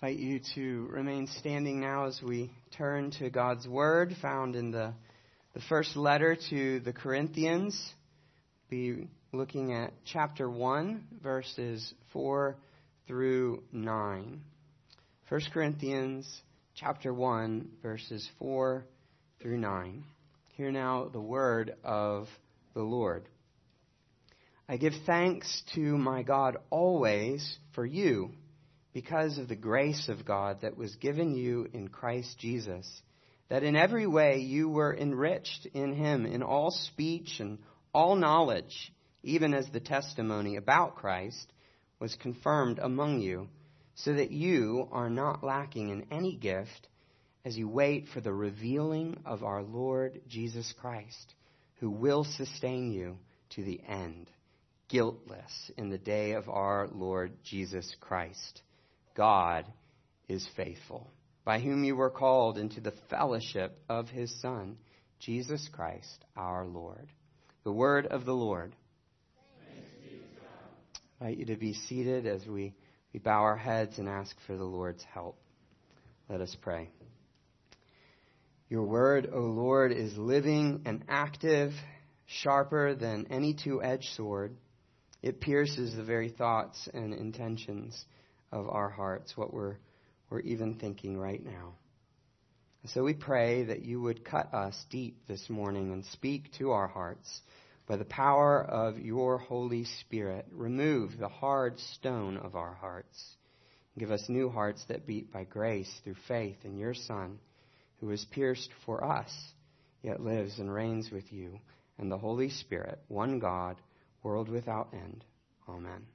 invite you to remain standing now as we turn to God's Word found in the first letter to the Corinthians. Be looking at chapter 1, verses 4 through 9. 1 Corinthians chapter 1, verses 4 through 9. Hear now the word of the Lord. I give thanks to my God always for you, because of the grace of God that was given you in Christ Jesus, that in every way you were enriched in him, in all speech and all knowledge, even as the testimony about Christ was confirmed among you, so that you are not lacking in any gift as you wait for the revealing of our Lord Jesus Christ, who will sustain you to the end, guiltless in the day of our Lord Jesus Christ. God is faithful, by whom you were called into the fellowship of his Son, Jesus Christ our Lord. The word of the Lord. Thanks be to God. I invite you to be seated as we bow our heads and ask for the Lord's help. Let us pray. Your word, O Lord, is living and active, sharper than any two-edged sword. It pierces the very thoughts and intentions of our hearts, what we're even thinking right now. So we pray that you would cut us deep this morning and speak to our hearts. By the power of your Holy Spirit, remove the hard stone of our hearts. Give us new hearts that beat by grace through faith in your Son, who was pierced for us, yet lives and reigns with you and the Holy Spirit, one God, world without end. Amen.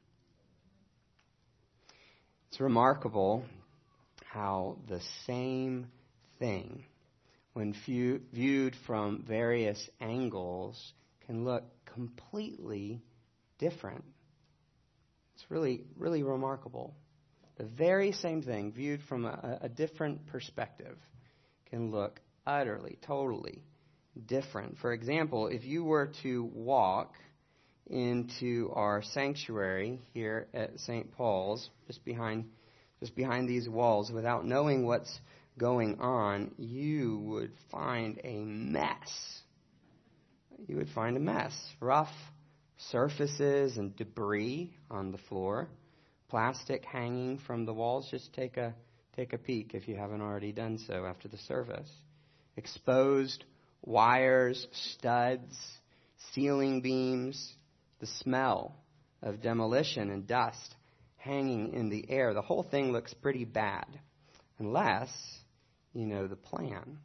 It's remarkable how the same thing, when viewed from various angles, can look completely different. It's really, really remarkable. The very same thing, viewed from a different perspective, can look utterly, totally different. For example, if you were to walk into our sanctuary here at St. Paul's, just behind these walls, without knowing what's going on, you would find a mess. You would find a mess. Rough surfaces and debris on the floor, plastic hanging from the walls. Just take a peek if you haven't already done so after the service. Exposed wires, studs, ceiling beams, the smell of demolition and dust hanging in the air. The whole thing looks pretty bad, unless you know the plan.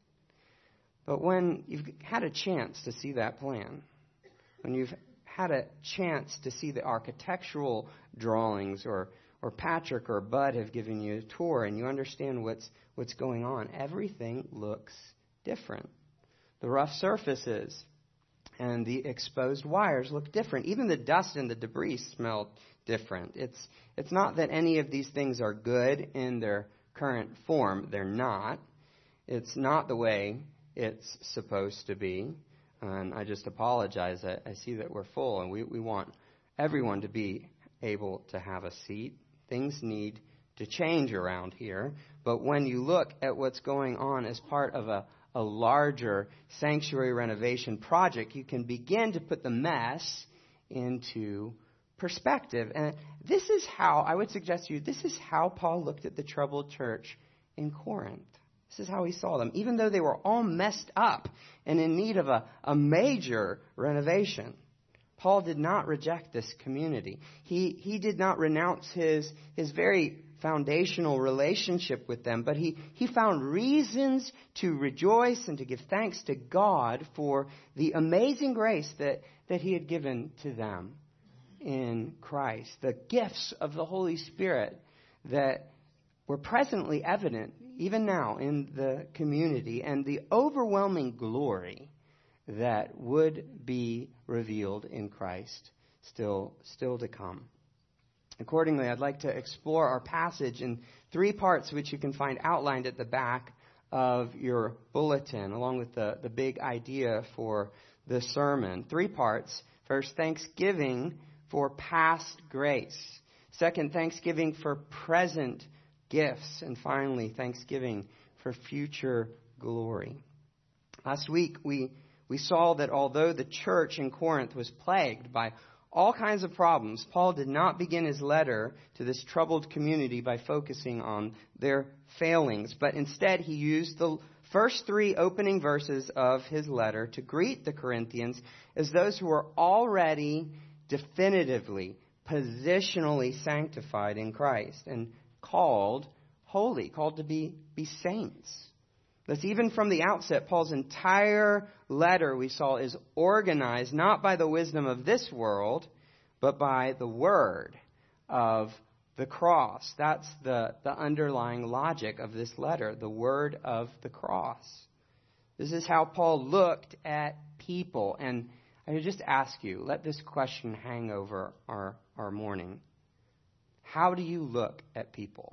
But when you've had a chance to see that plan, when you've had a chance to see the architectural drawings, or Patrick or Bud have given you a tour and you understand what's going on, everything looks different. The rough surfaces and the exposed wires look different. Even the dust and the debris smell different. It's not that any of these things are good in their current form. They're not. It's not the way it's supposed to be. And I just apologize. I see that we're full, and we want everyone to be able to have a seat. Things need to change around here. But when you look at what's going on as part of a larger sanctuary renovation project, you can begin to put the mess into perspective. And this is how, I would suggest to you, this is how Paul looked at the troubled church in Corinth. This is how he saw them. Even though they were all messed up and in need of a major renovation, Paul did not reject this community. He did not renounce his very foundational relationship with them, but he found reasons to rejoice and to give thanks to God for the amazing grace that he had given to them in Christ. The gifts of the Holy Spirit that were presently evident even now in the community, and the overwhelming glory that would be revealed in Christ still to come. Accordingly, I'd like to explore our passage in three parts, which you can find outlined at the back of your bulletin, along with the big idea for the sermon. 3 parts. First, thanksgiving for past grace. Second, thanksgiving for present gifts, and finally, thanksgiving for future glory. Last week, we saw that although the church in Corinth was plagued by all kinds of problems, Paul did not begin his letter to this troubled community by focusing on their failings, but instead he used the first 3 opening verses of his letter to greet the Corinthians as those who were already definitively, positionally sanctified in Christ and called holy, called to be saints. Thus, even from the outset, Paul's entire letter, we saw, is organized not by the wisdom of this world, but by the word of the cross. That's the underlying logic of this letter, the word of the cross. This is how Paul looked at people. And I would just ask you, let this question hang over our morning. How do you look at people?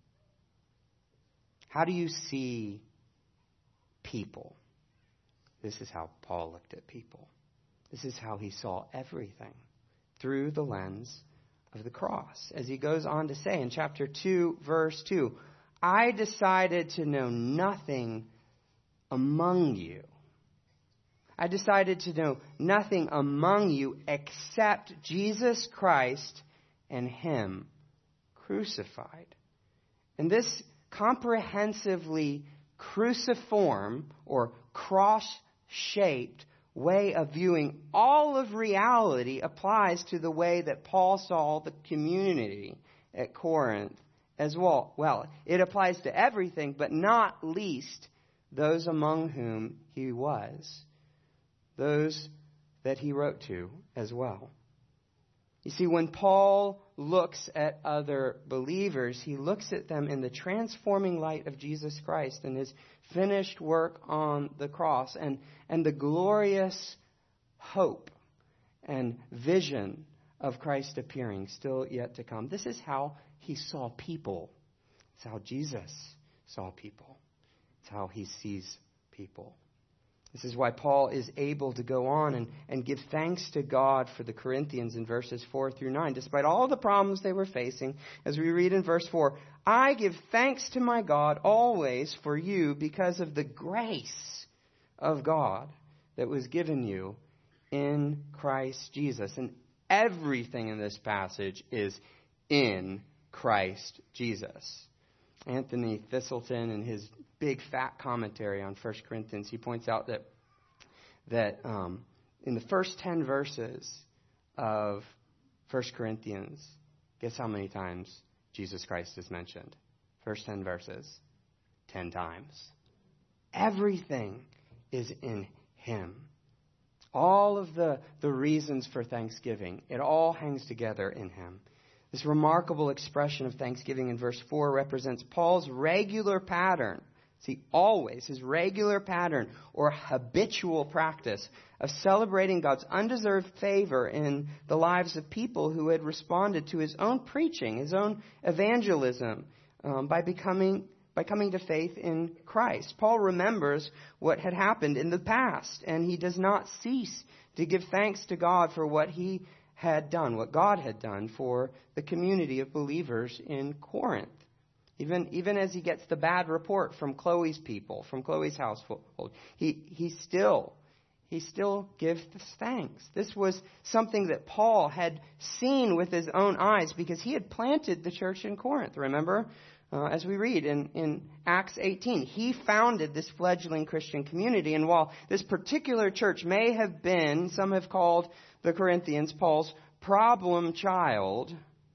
How do you see people? This is how Paul looked at people. This is how he saw everything, through the lens of the cross. As he goes on to say in chapter 2, verse 2, I decided to know nothing among you. I decided to know nothing among you except Jesus Christ and Him crucified. And this comprehensively cruciform or cross-shaped way of viewing all of reality applies to the way that Paul saw the community at Corinth as well. Well, it applies to everything, but not least those among whom he was, those that he wrote to as well. You see, when Paul looks at other believers, he looks at them in the transforming light of Jesus Christ and His finished work on the cross and the glorious hope and vision of Christ appearing still yet to come. This is how he saw people. It's how Jesus saw people. It's how he sees people. This is why Paul is able to go on and give thanks to God for the Corinthians in verses 4 through 9. Despite all the problems they were facing, as we read in verse 4, I give thanks to my God always for you because of the grace of God that was given you in Christ Jesus. And everything in this passage is in Christ Jesus. Anthony Thistleton, in his big fat commentary on 1 Corinthians, he points out that in the first 10 verses of 1 Corinthians, guess how many times Jesus Christ is mentioned? First 10 verses, 10 times. Everything is in Him. All of the reasons for thanksgiving, it all hangs together in Him. This remarkable expression of thanksgiving in verse 4 represents Paul's regular pattern. See, always his regular pattern or habitual practice of celebrating God's undeserved favor in the lives of people who had responded to his own preaching, his own evangelism, by coming to faith in Christ. Paul remembers what had happened in the past, and he does not cease to give thanks to God for what he had done, what God had done for the community of believers in Corinth. Even as he gets the bad report from Chloe's people, from Chloe's household, he still gives thanks. This was something that Paul had seen with his own eyes because he had planted the church in Corinth. Remember, as we read in Acts 18, he founded this fledgling Christian community. And while this particular church may have been, some have called the Corinthians Paul's problem child,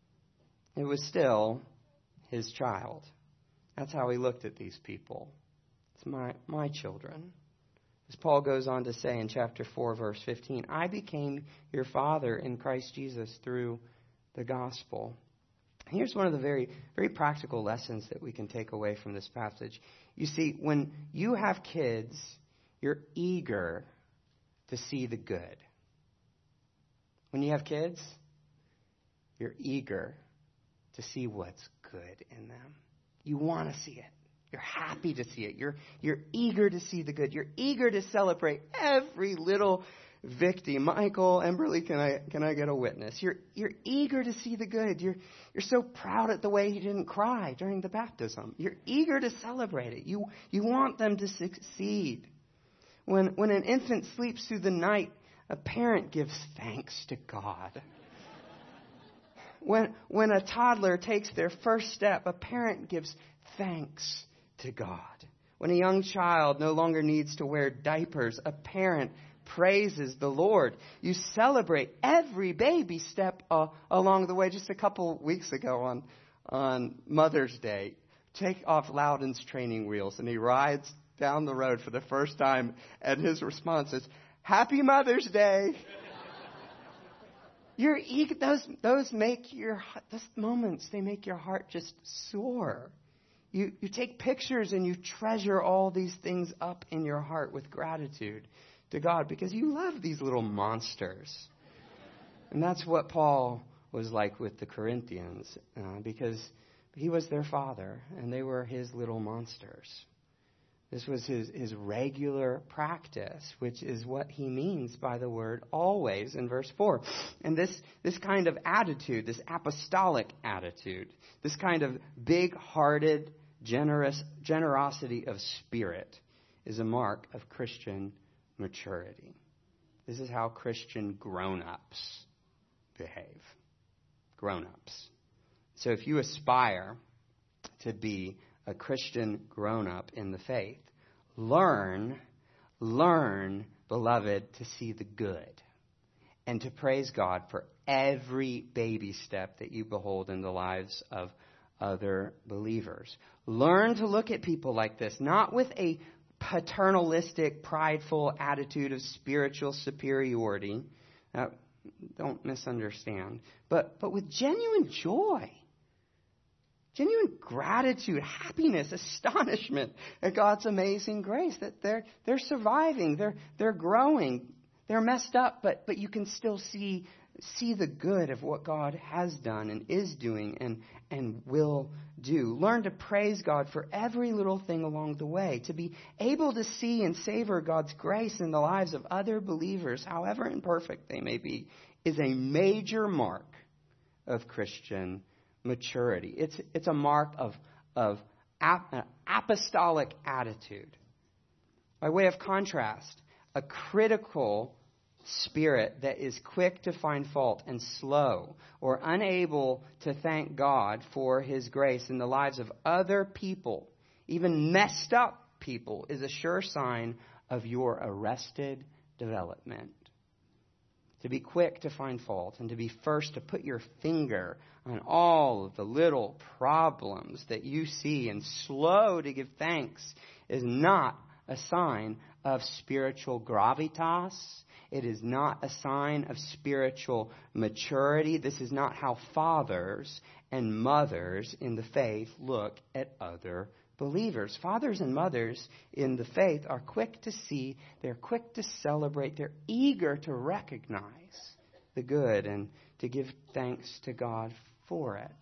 it was still his child. That's how he looked at these people. It's my children. As Paul goes on to say in chapter 4, verse 15, I became your father in Christ Jesus through the gospel. Here's one of the very, very practical lessons that we can take away from this passage. You see, when you have kids, you're eager to see the good. When you have kids, you're eager to see what's good in them. You want to see it. You're happy to see it. You're eager to see the good. You're eager to celebrate every little Victy, Michael, Emberly, can I get a witness? You're eager to see the good. You're so proud at the way he didn't cry during the baptism. You're eager to celebrate it. You want them to succeed. When an infant sleeps through the night, a parent gives thanks to God. When a toddler takes their first step, a parent gives thanks to God. When a young child no longer needs to wear diapers, a parent praises the Lord. You celebrate every baby step along the way. Just a couple weeks ago on Mother's Day, take off Loudon's training wheels, and he rides down the road for the first time, and his response is, "Happy Mother's Day." Those moments, they make your heart just soar. You take pictures and you treasure all these things up in your heart with gratitude to God because you love these little monsters. And that's what Paul was like with the Corinthians because he was their father and they were his little monsters. This was his regular practice, which is what he means by the word always in verse 4. And this kind of attitude, this apostolic attitude, this kind of big-hearted generosity of spirit is a mark of Christian maturity. This is how Christian grown-ups behave. Grown-ups. So if you aspire to be a Christian grown-up in the faith, learn, beloved, to see the good and to praise God for every baby step that you behold in the lives of other believers. Learn to look at people like this, not with a paternalistic, prideful attitude of spiritual superiority. Don't misunderstand. But with genuine joy. Genuine gratitude, happiness, astonishment at God's amazing grace that they're surviving, they're growing, they're messed up, but you can still see the good of what God has done and is doing and will do. Learn to praise God for every little thing along the way. To be able to see and savor God's grace in the lives of other believers, however imperfect they may be, is a major mark of Christian maturity. It's a mark of apostolic attitude. By way of contrast, a critical spirit that is quick to find fault and slow or unable to thank God for His grace in the lives of other people, even messed up people, is a sure sign of your arrested development. To be quick to find fault and to be first to put your finger on all of the little problems that you see and slow to give thanks is not a sign of spiritual gravitas. It is not a sign of spiritual maturity. This is not how fathers and mothers in the faith look at other believers. Fathers and mothers in the faith are quick to see, they're quick to celebrate, they're eager to recognize the good and to give thanks to God for it.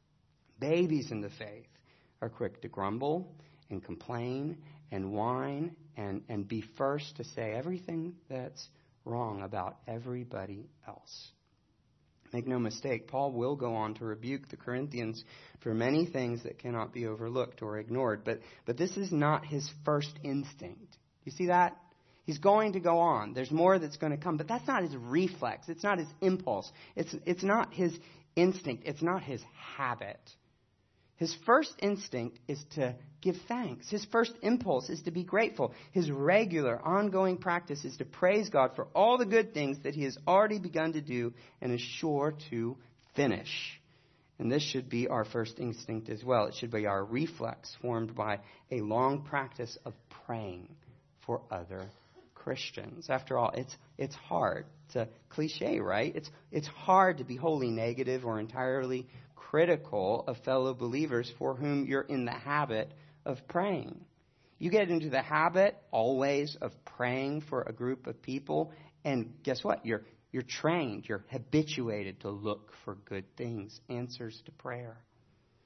Babies in the faith are quick to grumble and complain and whine and be first to say everything that's wrong about everybody else. Make no mistake, Paul will go on to rebuke the Corinthians for many things that cannot be overlooked or ignored. But this is not his first instinct. You see that? He's going to go on. There's more that's going to come. But that's not his reflex. It's not his impulse. It's not his instinct. It's not his habit. His first instinct is to give thanks. His first impulse is to be grateful. His regular, ongoing practice is to praise God for all the good things that He has already begun to do and is sure to finish. And this should be our first instinct as well. It should be our reflex formed by a long practice of praying for other Christians. After all, it's hard. It's a cliche, right? It's hard to be wholly negative or entirely critical of fellow believers for whom you're in the habit of praying. You get into the habit always of praying for a group of people, and guess what? You're trained, you're habituated to look for good things, answers to prayer.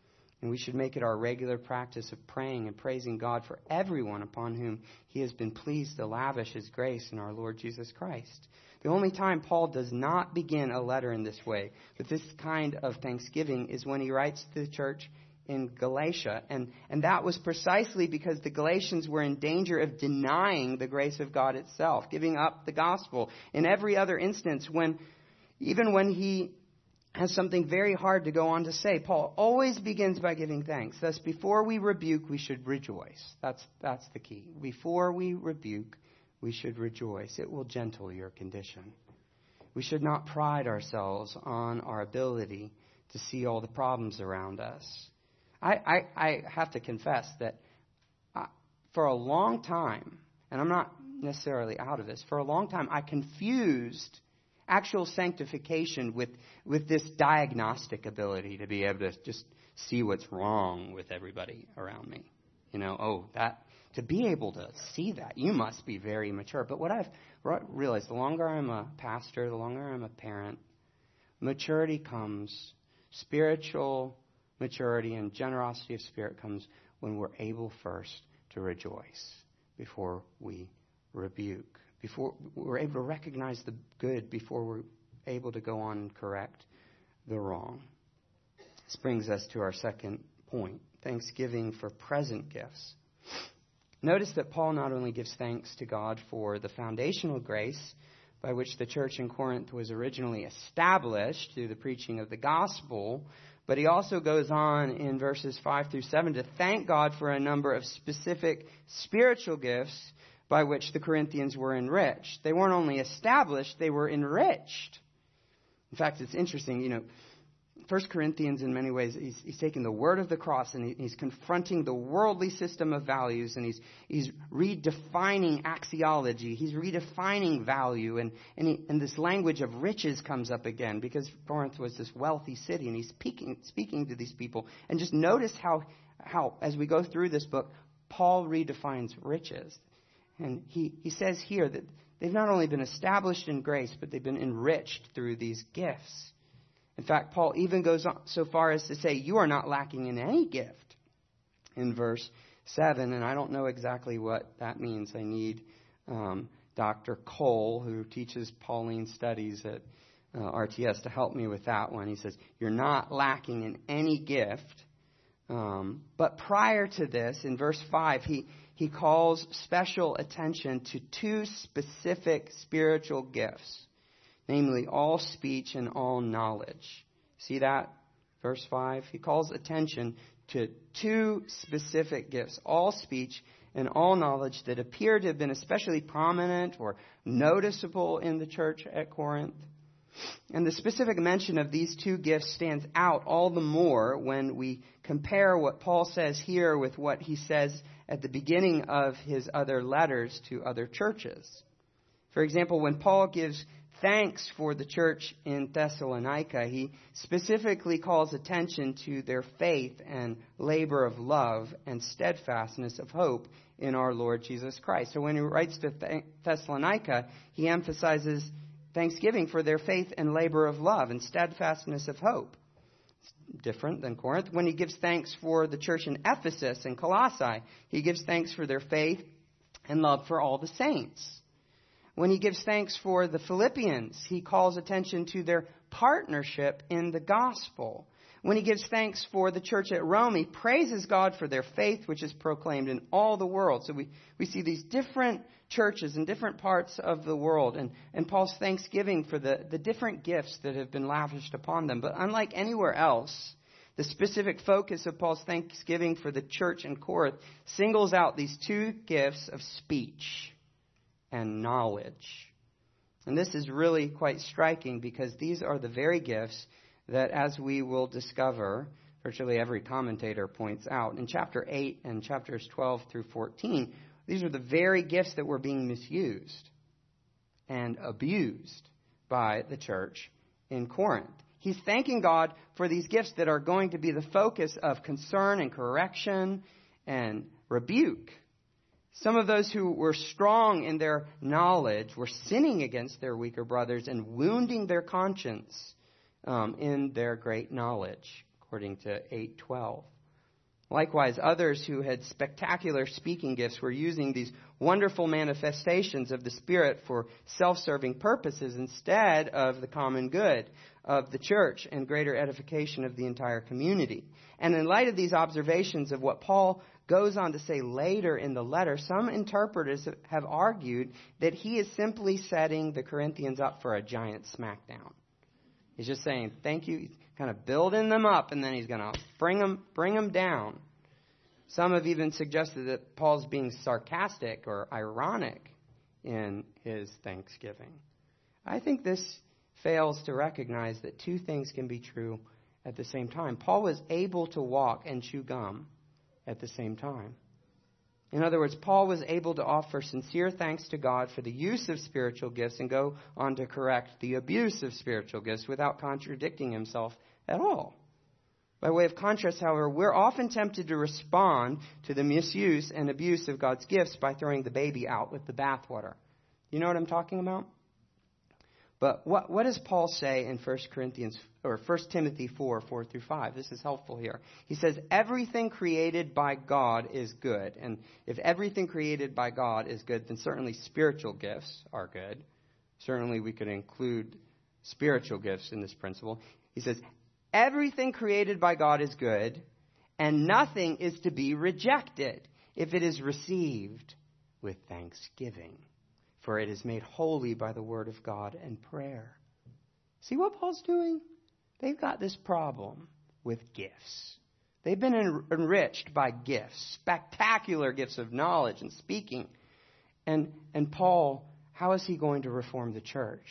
And we should make it our regular practice of praying and praising God for everyone upon whom he has been pleased to lavish his grace in our Lord Jesus Christ. The only time Paul does not begin a letter in this way, with this kind of thanksgiving, is when he writes to the church in Galatia. And that was precisely because the Galatians were in danger of denying the grace of God itself, giving up the gospel. In every other instance, even when he has something very hard to go on to say, Paul always begins by giving thanks. Thus, before we rebuke, we should rejoice. That's the key. Before we rebuke, we should rejoice. It will gentle your condition. We should not pride ourselves on our ability to see all the problems around us. I have to confess that for a long time, and I'm not necessarily out of this, for a long time I confused actual sanctification with this diagnostic ability to be able to just see what's wrong with everybody around me. To be able to see that, you must be very mature. But what I've realized, the longer I'm a pastor, the longer I'm a parent, maturity comes, spiritual maturity and generosity of spirit comes when we're able first to rejoice before we rebuke. Before we're able to recognize the good before we're able to go on and correct the wrong. This brings us to our second point, thanksgiving for present gifts. Notice that Paul not only gives thanks to God for the foundational grace by which the church in Corinth was originally established through the preaching of the gospel, but he also goes on in verses 5 through 7 to thank God for a number of specific spiritual gifts by which the Corinthians were enriched. They weren't only established, they were enriched. In fact, it's interesting, 1 Corinthians in many ways, he's taking the word of the cross and he's confronting the worldly system of values, and he's redefining axiology. He's redefining value, and this language of riches comes up again because Corinth was this wealthy city, and he's speaking to these people. And just notice how as we go through this book, Paul redefines riches. And he says here that they've not only been established in grace, but they've been enriched through these gifts. In fact, Paul even goes on so far as to say, you are not lacking in any gift in verse 7. And I don't know exactly what that means. I need Dr. Cole, who teaches Pauline studies at RTS, to help me with that one. He says, you're not lacking in any gift. But prior to this, in verse 5, he calls special attention to two specific spiritual gifts, namely all speech and all knowledge. See that? Verse 5. He calls attention to two specific gifts, all speech and all knowledge, that appear to have been especially prominent or noticeable in the church at Corinth. And the specific mention of these two gifts stands out all the more when we compare what Paul says here with what he says at the beginning of his other letters to other churches. For example, when Paul gives thanks for the church in Thessalonica, he specifically calls attention to their faith and labor of love and steadfastness of hope in our Lord Jesus Christ. So when he writes to Thessalonica, he emphasizes thanksgiving for their faith and labor of love and steadfastness of hope. It's different than Corinth. When he gives thanks for the church in Ephesus and Colossae, he gives thanks for their faith and love for all the saints. When he gives thanks for the Philippians, he calls attention to their partnership in the gospel. When he gives thanks for the church at Rome, he praises God for their faith, which is proclaimed in all the world. So we see these different churches in different parts of the world, and Paul's thanksgiving for the different gifts that have been lavished upon them. But unlike anywhere else, the specific focus of Paul's thanksgiving for the church in Corinth singles out these two gifts of speech and knowledge. And this is really quite striking because these are the very gifts that, as we will discover, virtually every commentator points out. In chapter 8 and chapters 12 through 14, these are the very gifts that were being misused and abused by the church in Corinth. He's thanking God for these gifts that are going to be the focus of concern and correction and rebuke. Some of those who were strong in their knowledge were sinning against their weaker brothers and wounding their conscience in their great knowledge, according to 8:12. Likewise, others who had spectacular speaking gifts were using these wonderful manifestations of the Spirit for self-serving purposes instead of the common good of the church and greater edification of the entire community. And in light of these observations of what Paul goes on to say later in the letter, some interpreters have argued that he is simply setting the Corinthians up for a giant smackdown. He's just saying, thank you, kind of building them up, and then he's going to bring them down. Some have even suggested that Paul's being sarcastic or ironic in his thanksgiving. I think this fails to recognize that two things can be true at the same time. Paul was able to walk and chew gum at the same time. In other words, Paul was able to offer sincere thanks to God for the use of spiritual gifts and go on to correct the abuse of spiritual gifts without contradicting himself at all. By way of contrast, however, we're often tempted to respond to the misuse and abuse of God's gifts by throwing the baby out with the bathwater. You know what I'm talking about? But what does Paul say in 1 Timothy 4 through 5? This is helpful here. He says, everything created by God is good. And if everything created by God is good, then certainly spiritual gifts are good. Certainly we could include spiritual gifts in this principle. He says, everything created by God is good, and nothing is to be rejected if it is received with thanksgiving. For it is made holy by the word of God and prayer. See what Paul's doing? They've got this problem with gifts. They've been enriched by gifts, spectacular gifts of knowledge and speaking. And Paul, how is he going to reform the church?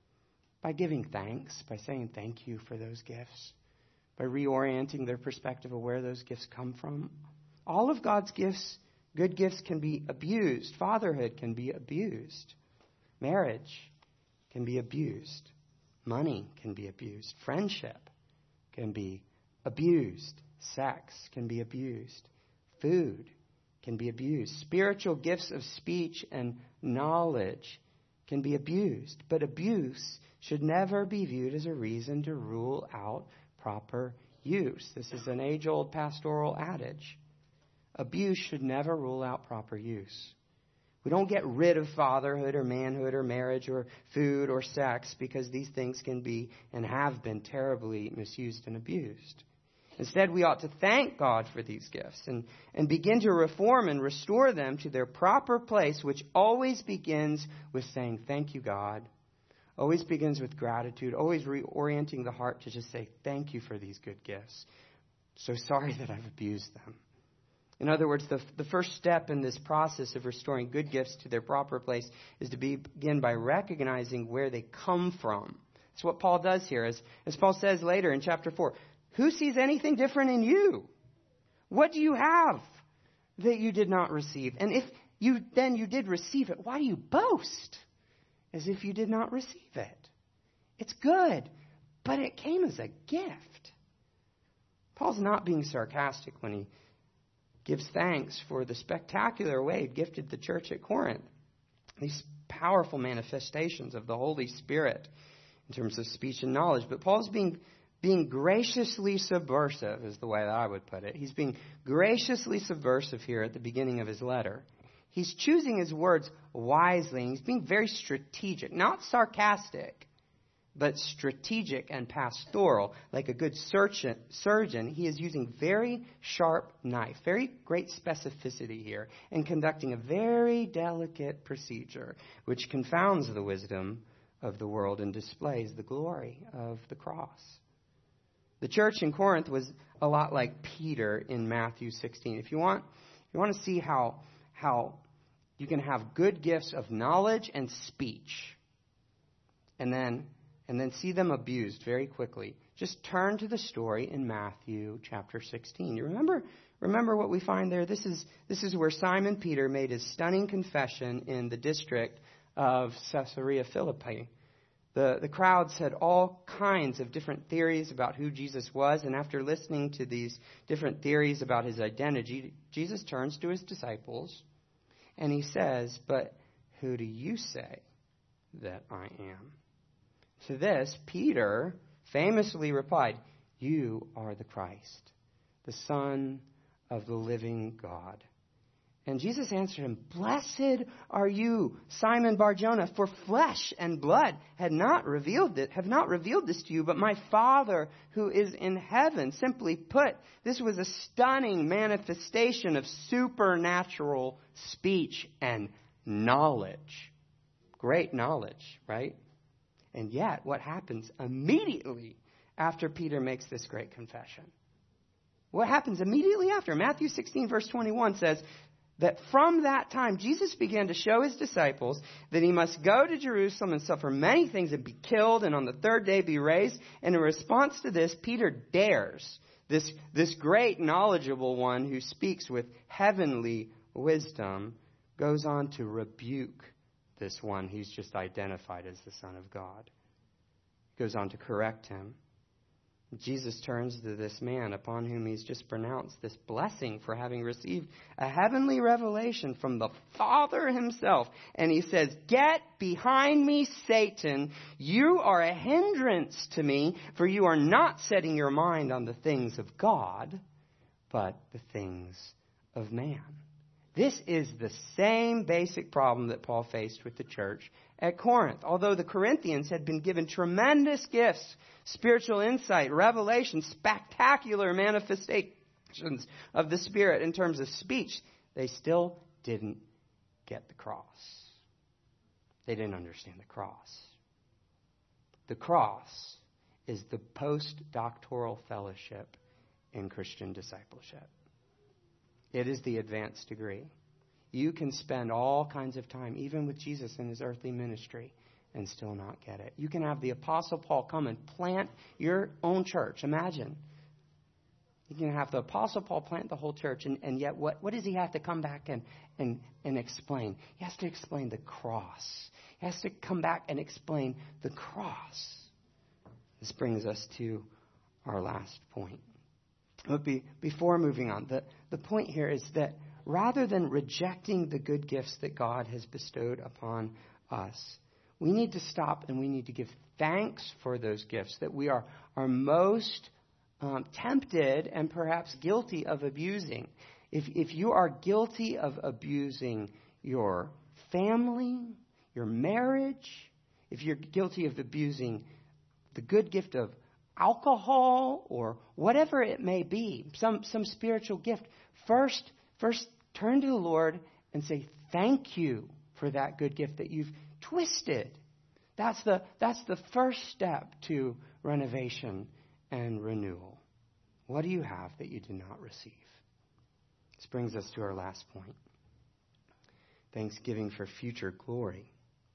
By giving thanks, by saying thank you for those gifts, by reorienting their perspective of where those gifts come from. All of God's gifts, good gifts, can be abused. Fatherhood can be abused. Marriage can be abused. Money can be abused. Friendship can be abused. Sex can be abused. Food can be abused. Spiritual gifts of speech and knowledge can be abused. But abuse should never be viewed as a reason to rule out proper use. This is an age-old pastoral adage. Abuse should never rule out proper use. We don't get rid of fatherhood or manhood or marriage or food or sex because these things can be and have been terribly misused and abused. Instead, we ought to thank God for these gifts and begin to reform and restore them to their proper place, which always begins with saying, thank you, God. Always begins with gratitude, always reorienting the heart to just say, thank you for these good gifts. So sorry that I've abused them. In other words, the first step in this process of restoring good gifts to their proper place is to begin by recognizing where they come from. That's what Paul does here. As Paul says later in chapter 4, who sees anything different in you? What do you have that you did not receive? And if you did receive it, why do you boast as if you did not receive it? It's good, but it came as a gift. Paul's not being sarcastic when he gives thanks for the spectacular way he gifted the church at Corinth. These powerful manifestations of the Holy Spirit in terms of speech and knowledge. But Paul's being graciously subversive is the way that I would put it. He's being graciously subversive here at the beginning of his letter. He's choosing his words wisely, and he's being very strategic, not sarcastic, but strategic and pastoral. Like a good surgeon, he is using very sharp knife, very great specificity here, and conducting a very delicate procedure, which confounds the wisdom of the world and displays the glory of the cross. The church in Corinth was a lot like Peter in Matthew 16. If you want to see how you can have good gifts of knowledge and speech, and then see them abused very quickly, just turn to the story in Matthew chapter 16. You remember what we find there? This is where Simon Peter made his stunning confession in the district of Caesarea Philippi. The crowds had all kinds of different theories about who Jesus was, and after listening to these different theories about his identity, Jesus turns to his disciples and he says, "But who do you say that I am?" To this, Peter famously replied, "You are the Christ, the Son of the living God. And Jesus answered him, "Blessed are you, Simon Bar-Jonah, for flesh and blood have not revealed this to you, but my Father who is in heaven." Simply put, this was a stunning manifestation of supernatural speech and knowledge. Great knowledge, right? And yet, what happens immediately after Peter makes this great confession? What happens immediately after? Matthew 16, verse 21 says that from that time, Jesus began to show his disciples that he must go to Jerusalem and suffer many things and be killed and on the third day be raised. And in response to this, Peter dares this great knowledgeable one who speaks with heavenly wisdom goes on to rebuke this one he's just identified as the Son of God. Goes on to correct him. Jesus turns to this man upon whom he's just pronounced this blessing for having received a heavenly revelation from the Father himself. And he says, "Get behind me, Satan. You are a hindrance to me, for you are not setting your mind on the things of God, but the things of man." This is the same basic problem that Paul faced with the church at Corinth. Although the Corinthians had been given tremendous gifts, spiritual insight, revelation, spectacular manifestations of the Spirit in terms of speech, they still didn't get the cross. They didn't understand the cross. The cross is the post-doctoral fellowship in Christian discipleship. It is the advanced degree. You can spend all kinds of time, even with Jesus in his earthly ministry, and still not get it. You can have the Apostle Paul come and plant your own church. Imagine. You can have the Apostle Paul plant the whole church, and yet what does he have to come back and explain? He has to explain the cross. He has to come back and explain the cross. This brings us to our last point. But before moving on, the point here is that rather than rejecting the good gifts that God has bestowed upon us, we need to stop and we need to give thanks for those gifts that we are most tempted and perhaps guilty of abusing. If you are guilty of abusing your family, your marriage, if you're guilty of abusing the good gift of alcohol or whatever it may be, some spiritual gift, first turn to the Lord and say thank you for that good gift that you've twisted. That's the first step to renovation and renewal. What do you have that you did not receive? This brings us to our last point. Thanksgiving for future glory.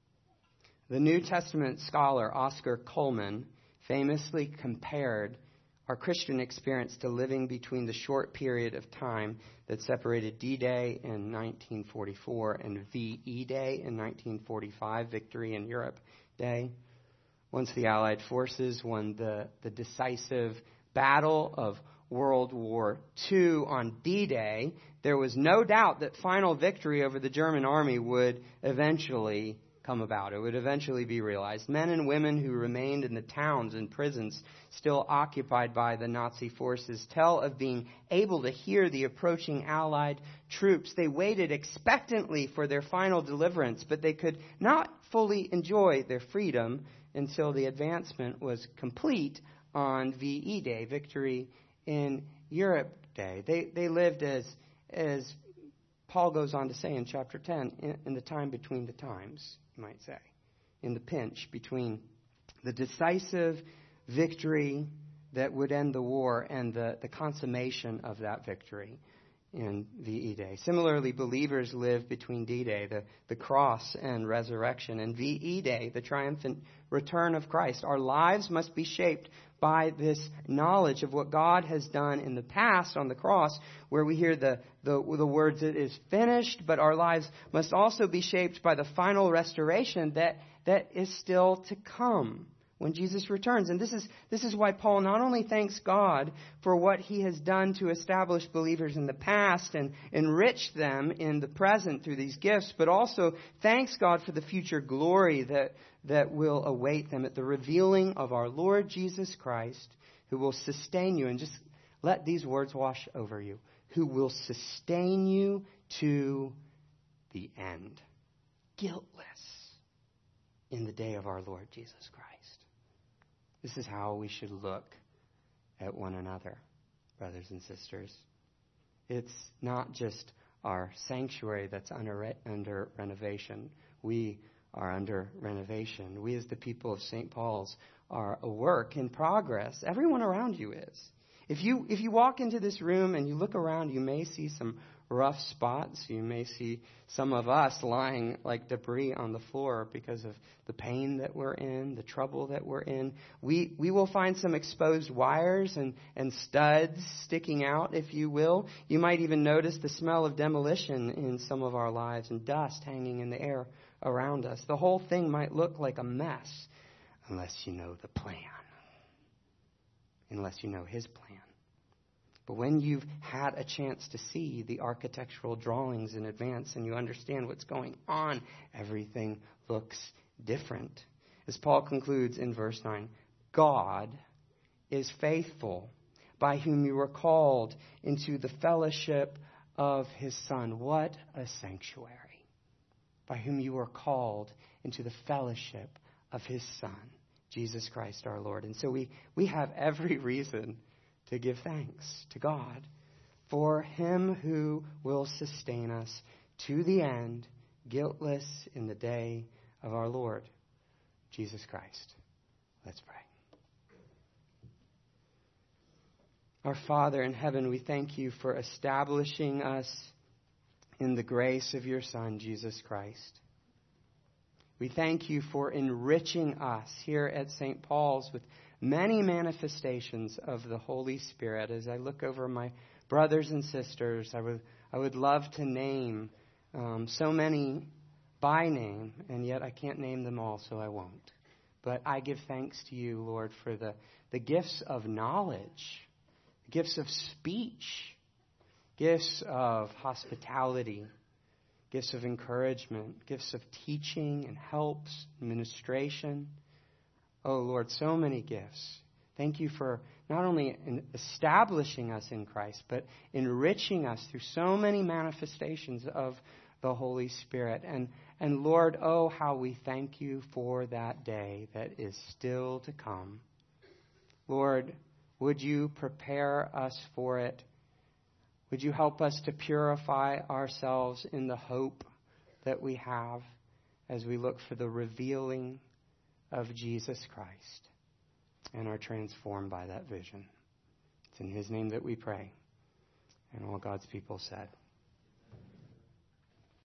The New Testament scholar Oscar Cullmann famously compared our Christian experience to living between the short period of time that separated D-Day in 1944 and VE Day in 1945, Victory in Europe Day. Once the Allied forces won the decisive battle of World War II on D-Day, there was no doubt that final victory over the German army would eventually come about. It would eventually be realized. Men and women who remained in the towns and prisons still occupied by the Nazi forces tell of being able to hear the approaching Allied troops. They waited expectantly for their final deliverance, but they could not fully enjoy their freedom until the advancement was complete on VE Day, Victory in Europe Day. They lived as Paul goes on to say in chapter 10, in the time between the times, you might say, in the pinch between the decisive victory that would end the war and the consummation of that victory in VE Day. Similarly, believers live between D-Day, the cross and resurrection, and VE Day, the triumphant return of Christ. Our lives must be shaped by this knowledge of what God has done in the past on the cross, where we hear the words, "It is finished," but our lives must also be shaped by the final restoration that is still to come when Jesus returns. And this is why Paul not only thanks God for what he has done to establish believers in the past and enrich them in the present through these gifts, but also thanks God for the future glory that will await them at the revealing of our Lord Jesus Christ, who will sustain you. And just let these words wash over you, who will sustain you to the end, guiltless in the day of our Lord Jesus Christ. This is how we should look at one another, brothers and sisters. It's not just our sanctuary that's under renovation. We are under renovation. We as the people of St. Paul's are a work in progress. Everyone around you is. If you walk into this room and you look around, you may see some rough spots. You may see some of us lying like debris on the floor because of the pain that we're in, the trouble that we're in. We will find some exposed wires and studs sticking out, if you will. You might even notice the smell of demolition in some of our lives and dust hanging in the air around us. The whole thing might look like a mess unless you know the plan, unless you know His plan. But when you've had a chance to see the architectural drawings in advance and you understand what's going on, everything looks different. As Paul concludes in verse 9, God is faithful, by whom you were called into the fellowship of His Son. What a sanctuary. By whom you were called into the fellowship of His Son, Jesus Christ our Lord. And so we have every reason to give thanks to God for Him who will sustain us to the end, guiltless in the day of our Lord, Jesus Christ. Let's pray. Our Father in heaven, we thank You for establishing us in the grace of Your Son, Jesus Christ. We thank You for enriching us here at St. Paul's with many manifestations of the Holy Spirit. As I look over my brothers and sisters, I would love to name so many by name, and yet I can't name them all, so I won't. But I give thanks to You, Lord, for the gifts of knowledge, gifts of speech, gifts of hospitality, gifts of encouragement, gifts of teaching and helps, administration. Oh, Lord, so many gifts. Thank You for not only establishing us in Christ, but enriching us through so many manifestations of the Holy Spirit. And Lord, oh, how we thank You for that day that is still to come. Lord, would You prepare us for it? Would You help us to purify ourselves in the hope that we have as we look for the revealing of Jesus Christ and are transformed by that vision? It's in His name that we pray. And all God's people said,